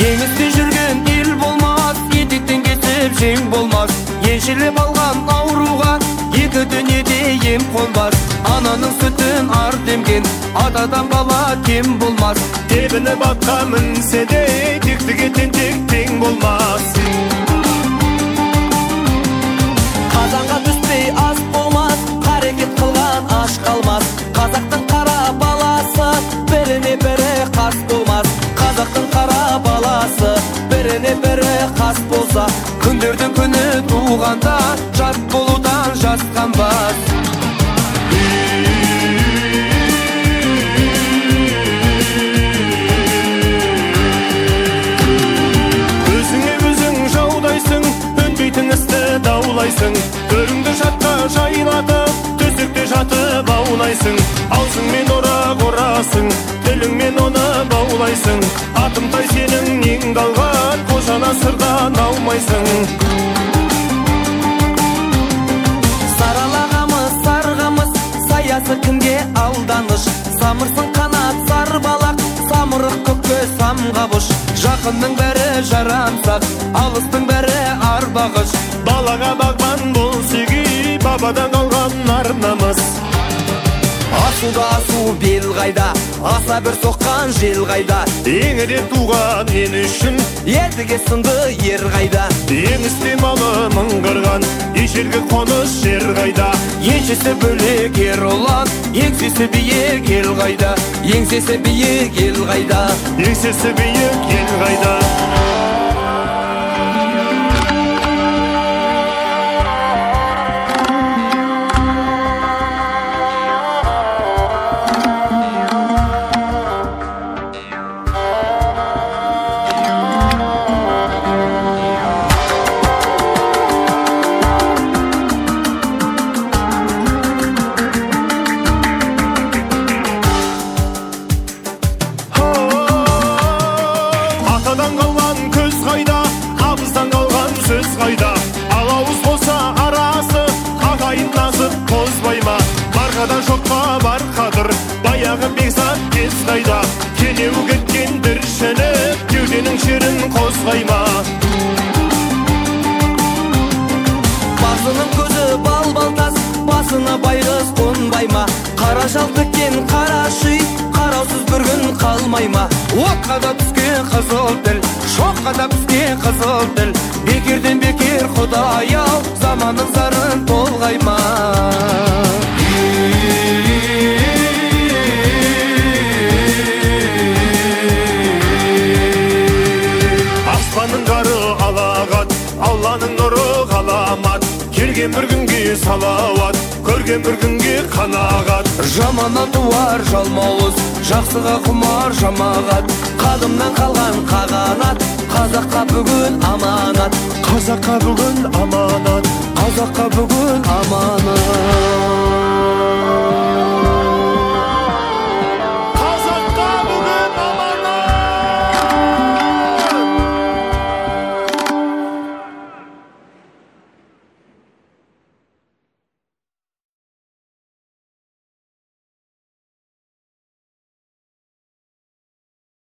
Еңісте жүрген ел болмас, етектен кесіп жең болмас. Еншілеп алған ауруға екі дүниеде ем қонбас. Ананың сүтін ар демген атадан бала кем болмас. Тебіні баққа мінсе де тектіге тентек тең болмас. Қазанға түспей ас болмас, қарекет қылған аш қалмас. Қазақтың қара баласы біріне бірі қас болмас. Қазақтың қара баласы біріне бірі қас болса, күндердің күні туғанда жат болудан жасқанбас. Өзіңе өзің жаудайсың, өнбейтін істі даулайсың. Төріңді жатқа жайлатып, төсекте жатып аунайсың. Аузыңмен орақ орасың, тіліңмен оны баулайсың. Атымтай сенің нең далған, қожана сырдан аумайсың. Саралағамыз, сарғамыз, саясы кімге алданыш. Самырсың қанат сар балақ, самырық көкке самғабыш. Жақынның бәрі жарамсақ, алыстың бәрі арбағыш. Балаға бағбан бол сүйгей, бабадан қалған ар намыс. Асуда асу бел қайда, аса бір соққан жел қайда. Еңіре туған ен үшін едіге сынды ер қайда. Еңісте малы мыңғырған, ешерге қоныс жер қайда. Еншісі бөлек ер ұлан, еңсесі биік ел қайда. Еңсесі биік ел қайда. Еңсесі биік ел қайда. Атадан қалған көз қайда, абыздан қалған сөз қайда. Алауыз болса арасы, ағайын назып қозбай ма. Барғадан жоққа бар қадыр, баяғы бекзат кез қайда. Кенеу кеткен дүршініп, кеуденің шерін қозғай ма. Басының көзі бал-балтас, басына байғыз қонбай ма. Қара жал тіккен қара шүй, қараусыз бір күн қалмай ма. Отқа да түскен қызыл тіл, шоққа да піскен қызыл тіл. Бекерден бекер Құдай ау, заманның зарын толғай ма. Аспанның қары алағат, Алланың нұры ғаламат. Келген бір күнге салауат, көрген бір күнге қанағат. Жаманнан туар жалмауыз, жақсыға құмар жамағат. Қадымнан қалған қағанат, қазаққа бүгін аманат. Қазаққа бүгін аманат, қазаққа бүгін аманат.